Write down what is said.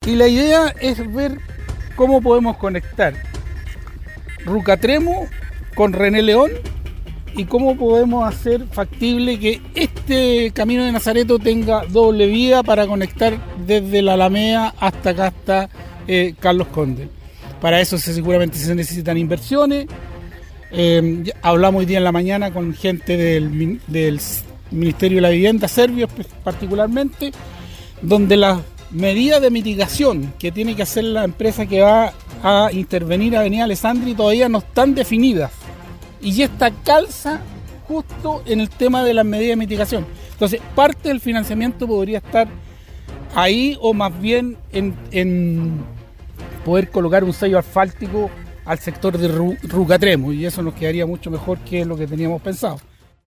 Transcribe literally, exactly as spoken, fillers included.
Y la idea es ver cómo podemos conectar Rucatremo con René León y cómo podemos hacer factible que este Camino de Nazareto tenga doble vía para conectar desde la Alameda hasta acá, hasta eh, Carlos Conde. Para eso se, seguramente se necesitan inversiones. Eh, hablamos hoy día en la mañana con gente del, del Ministerio de la Vivienda serbio particularmente, donde las medidas de mitigación que tiene que hacer la empresa que va a intervenir a Avenida Alessandri todavía no están definidas. Y esta calza justo en el tema de las medidas de mitigación. Entonces, parte del financiamiento podría estar ahí o más bien en, en poder colocar un sello asfáltico al sector de Rucatremo, y eso nos quedaría mucho mejor que lo que teníamos pensado.